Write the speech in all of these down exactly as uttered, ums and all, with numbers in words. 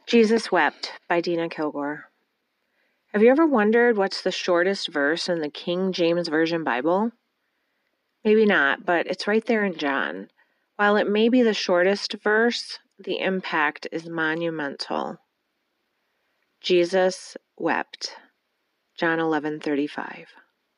Jesus Wept by Dina Kilgore. Have you ever wondered what's the shortest verse in the King James Version Bible? Maybe not, but it's right there in John. While it may be the shortest verse, the impact is monumental. Jesus wept. John eleven thirty-five.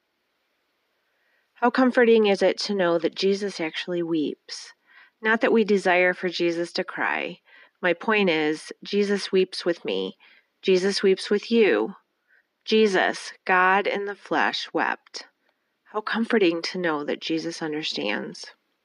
How comforting is it to know that Jesus actually weeps? Not that we desire for Jesus to cry. My point is, Jesus weeps with me. Jesus weeps with you. Jesus, God in the flesh, wept. How comforting to know that Jesus understands.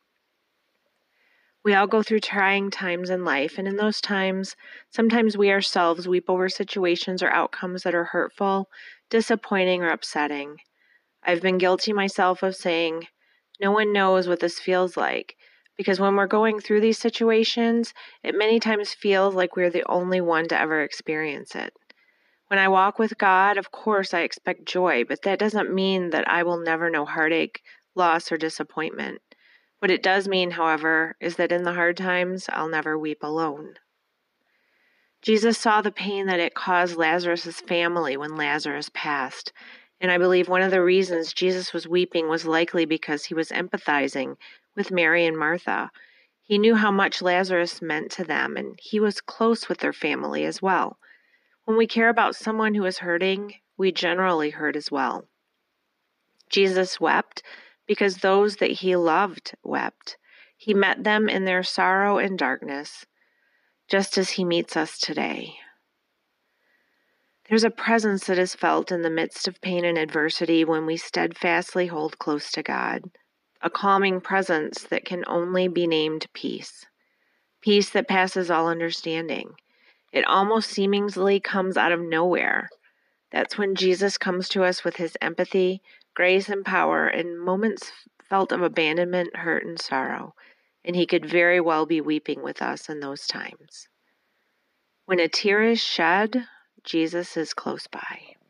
We all go through trying times in life, and in those times, sometimes we ourselves weep over situations or outcomes that are hurtful, disappointing, or upsetting. I've been guilty myself of saying, no one knows what this feels like, because when we're going through these situations, it many times feels like we're the only one to ever experience it. When I walk with God, of course, I expect joy, but that doesn't mean that I will never know heartache, loss, or disappointment. What it does mean, however, is that in the hard times, I'll never weep alone. Jesus saw the pain that it caused Lazarus' family when Lazarus passed, and I believe one of the reasons Jesus was weeping was likely because he was empathizing with Mary and Martha. He knew how much Lazarus meant to them, and he was close with their family as well. When we care about someone who is hurting, we generally hurt as well. Jesus wept because those that he loved wept. He met them in their sorrow and darkness, just as he meets us today. There's a presence that is felt in the midst of pain and adversity when we steadfastly hold close to God, a calming presence that can only be named peace, peace that passes all understanding. It almost seemingly comes out of nowhere. That's when Jesus comes to us with his empathy, grace, and power in moments felt of abandonment, hurt, and sorrow, and he could very well be weeping with us in those times. When a tear is shed, Jesus is close by.